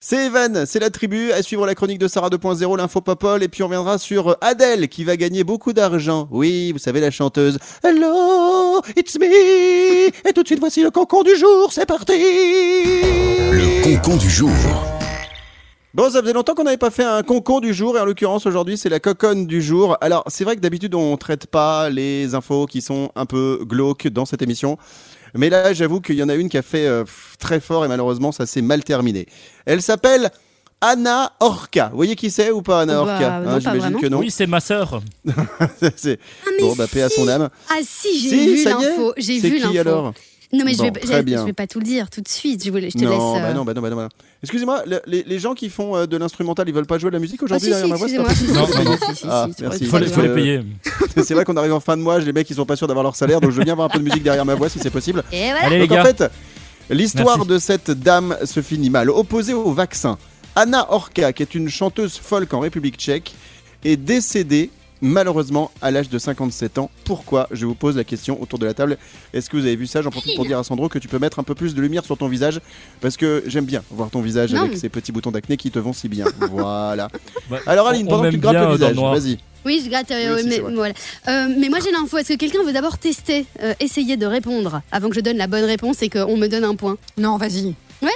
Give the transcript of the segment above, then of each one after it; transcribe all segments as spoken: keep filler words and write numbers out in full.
C'est Evan, c'est la tribu, à suivre la chronique de Sarah deux point zéro, l'info Popol, et puis on reviendra sur Adèle qui va gagner beaucoup d'argent. Oui, vous savez, la chanteuse. Hello, it's me. Et tout de suite, voici le concon du jour, c'est parti. Le concon du jour. Bon, ça faisait longtemps qu'on n'avait pas fait un concon du jour, et en l'occurrence aujourd'hui c'est la coconne du jour. Alors c'est vrai que d'habitude on traite pas les infos qui sont un peu glauques dans cette émission, mais là j'avoue qu'il y en a une qui a fait euh, très fort et malheureusement ça s'est mal terminé. Elle s'appelle Anna Orca. Vous voyez qui c'est ou pas, Anna Orca? Bah, non, hein, J'imagine que non. Oui, c'est ma sœur. c'est... Ah, mais Bon, bah paix à son âme. Ah si, j'ai Si, vu ça y est. l'info. J'ai C'est vu qui l'info. alors? Non mais Bon, je, vais, très je, bien. je vais pas tout le dire tout de suite. Je, voulais, je te non, laisse. bah euh... non, bah non, bah non, bah non. Excusez-moi, le- les, les gens qui font euh, de l'instrumental, ils veulent pas jouer de la musique Ah aujourd'hui si si, derrière ma voix, c'est excusez-moi. pas Non, non, non. Si, si, si, Ah, si, tu merci. vois, Il faut, tu les- vois. faut les Euh, payer. C'est vrai qu'on arrive en fin de mois, les mecs ils sont pas sûrs d'avoir leur salaire, donc je veux bien avoir un peu de musique derrière ma voix si c'est possible. Et voilà. Allez les Donc en gars. fait, l'histoire Merci. de cette dame se finit mal. Opposée au vaccin, Anna Orca, qui est une chanteuse folk en République tchèque, est décédée malheureusement à l'âge de cinquante-sept ans. Pourquoi? Je vous pose la question autour de la table. Est-ce que vous avez vu ça? J'en profite pour dire à Sandro que tu peux mettre un peu plus de lumière sur ton visage, parce que j'aime bien voir ton visage Non. avec ces petits boutons d'acné qui te vont si bien. Voilà. Bah, Alors Aline, on pendant que aime tu te grattes bien, le euh, dans le visage, noir. vas-y. Oui, je gratte. euh, Oui, aussi, mais, c'est vrai. voilà. Euh, mais moi j'ai l'info. Est-ce que quelqu'un veut d'abord tester, euh, essayer de répondre avant que je donne la bonne réponse et qu'on me donne un point? Non, vas-y.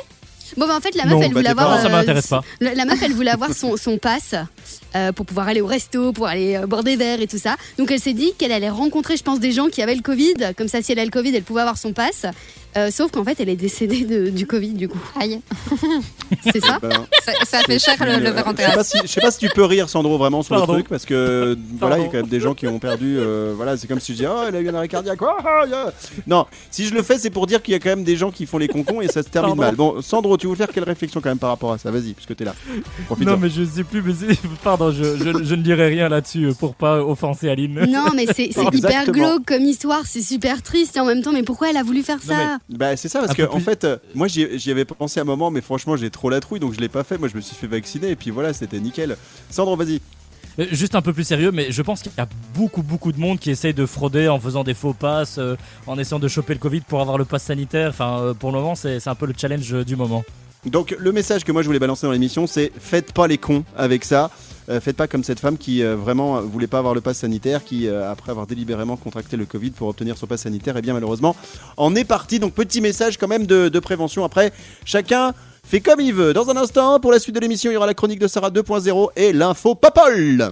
Bon bah en fait la meuf Non, elle bah, voulait t'es avoir. pas- Non, ça m'intéresse pas. La, la meuf elle voulait avoir son, son pass euh, pour pouvoir aller au resto, pour aller euh, boire des verres et tout ça. Donc elle s'est dit qu'elle allait rencontrer, je pense, des gens qui avaient le Covid. Comme ça, si elle a le Covid, elle pouvait avoir son pass. Euh, sauf qu'en fait, elle est décédée de- du Covid du coup. Aïe. C'est ça? Ben, Ça, ça fait cher le, le verre en je sais pas terrasse. si, je sais pas si tu peux rire Sandro vraiment sur Pardon. le truc, parce que voilà, il y a Pardon. quand même des gens qui ont perdu. euh, voilà, c'est comme si je disais, oh, elle a eu un arrêt cardiaque. Oh, oh, yeah. Non, si je le fais, c'est pour dire qu'il y a quand même des gens qui font les concons et ça se termine Pardon. mal. Bon, Sandro, tu veux faire quelle réflexion quand même par rapport à ça? Vas-y, puisque t'es là. Profite. Non mais je sais plus, mais c'est- pardon, je, je, je ne dirai rien là-dessus pour pas offenser Aline. Non, mais c'est c'est hyper Exactement. glauque comme histoire, c'est super triste et en même temps, mais pourquoi elle a voulu faire Non, ça? Bah c'est ça, parce Un que peu en plus- fait, euh, moi j'y j'y avais pensé un moment, mais franchement j'ai trop la trouille, donc je l'ai pas fait. Moi je me suis fait vacciner et puis voilà, c'était nickel. Sandro, vas-y. Euh, Juste un peu plus sérieux, mais je pense qu'il y a beaucoup beaucoup de monde qui essaye de frauder en faisant des faux passes, euh, en essayant de choper le Covid pour avoir le pass sanitaire. Enfin, euh, pour le moment, c'est c'est un peu le challenge euh, du moment. Donc le message que moi je voulais balancer dans l'émission, c'est faites pas les cons avec ça. Euh, faites pas comme cette femme qui euh, vraiment euh, voulait pas avoir le pass sanitaire, qui euh, après avoir délibérément contracté le Covid pour obtenir son pass sanitaire, et bien malheureusement en est parti. Donc petit message quand même de, de prévention. Après, chacun fait comme il veut. Dans un instant, pour la suite de l'émission, il y aura la chronique de Sarah deux point zéro et l'info Popol.